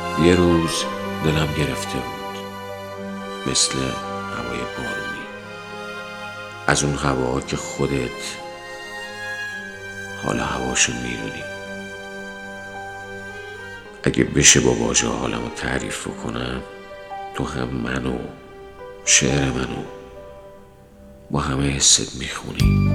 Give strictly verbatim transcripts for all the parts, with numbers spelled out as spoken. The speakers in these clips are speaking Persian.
یه روز دلم گرفته بود، مثل هوای بارونی، از اون هوا که خودت حال هواشو میدونی. اگه بشه با واژه حالمو تعریف بکنم، تو هم منو، شعر منو با همه حست میخونی.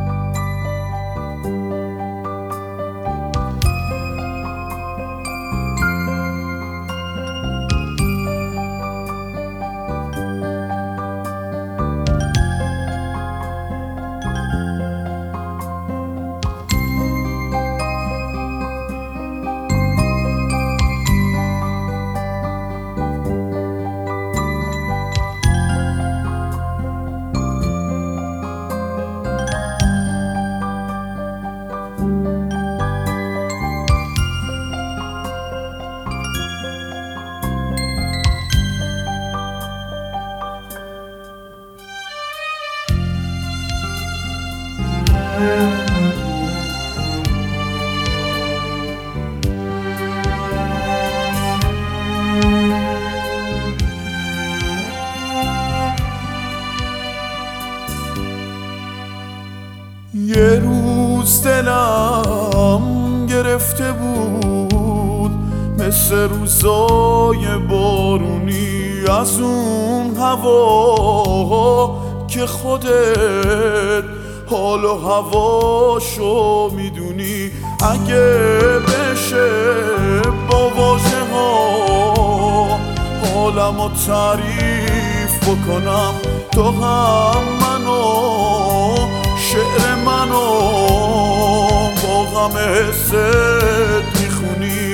یه روز دلم گرفته بود، مثل روزای بارونی، از اون هوا که خودت حال و هواشو میدونی. اگه بشه با واژه ها حالمو تعریف بکنم، تو هم منو، شعر منو با غم حست میخونی.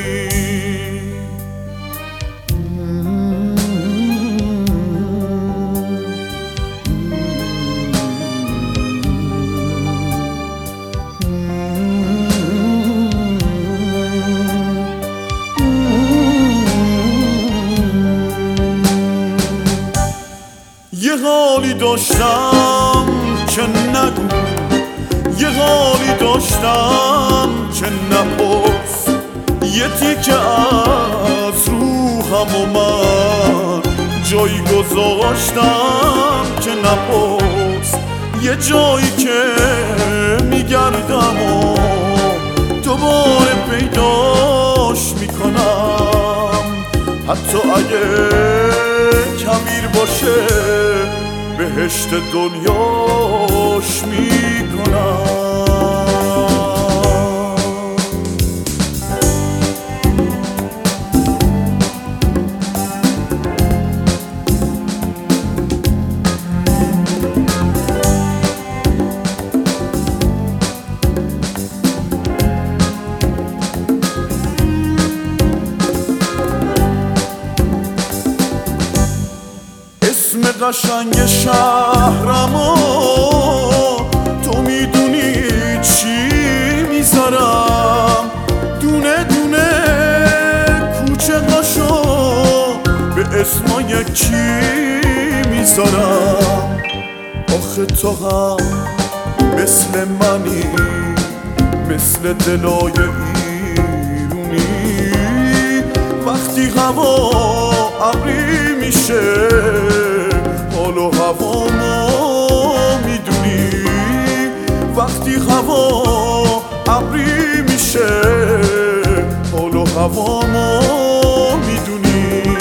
یه حالی داشتم که نگو، یه حالی داشتم که نپرس، یه تیکه از روحم و من جایی گذاشتم که نپرس. یه جایی که میگردم و دوباره پیداش میکنم، حتی اگه کبیر باشه بهشت دنیاش میکنم. اسم قشنگ شهرمو تو میدونی چی میذارم، دونه دونه کوچه هاشو به اسمای کی میذارم. آخه تو هم مثل منی، مثل دلای ایرونی، وقتی هوا ابری میشه حال و هوامو میدونی. وقتی هوا ابری میشه حال و هوامو میدونی.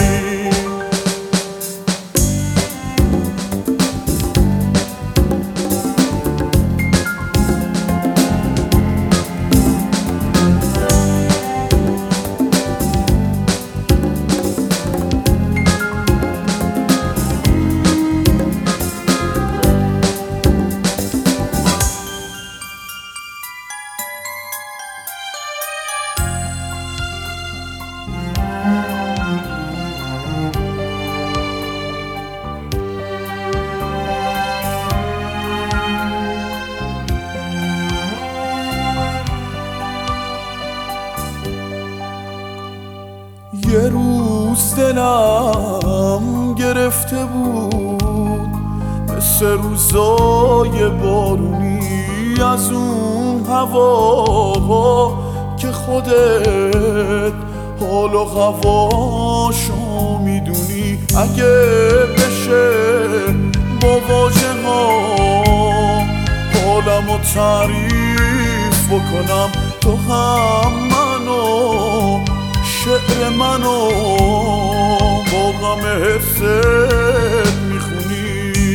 یه روز دلم گرفته بود، مثل روزای بارونی، از اون هوا که خودت حال و هواشو میدونی اگه بشه با واژه ها حالمو تعریف بکنم تو هم منو شعر منو با غم حست میخونی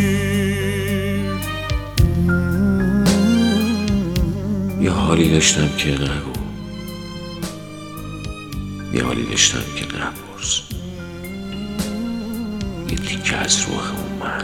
یه حالی داشتم که نگو، یه حالی داشتم که نپرس، یه تیکه از روحمون من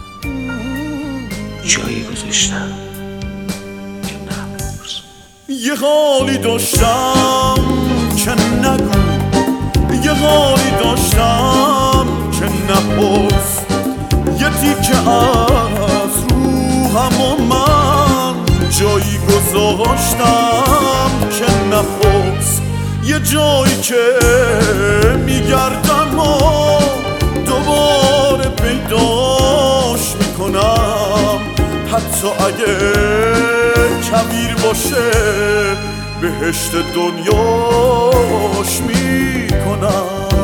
جایی گذاشتم که نپرس. یه حالی داشتم که نگو، یه حالی داشتم که نپرس، یه تیکه از روحم و من جایی گذاشتم که نپرس. یه جایی که میگردم و دوباره پیداش میکنم، حتی اگه کبیر باشه بهشت دنیاش میکنم.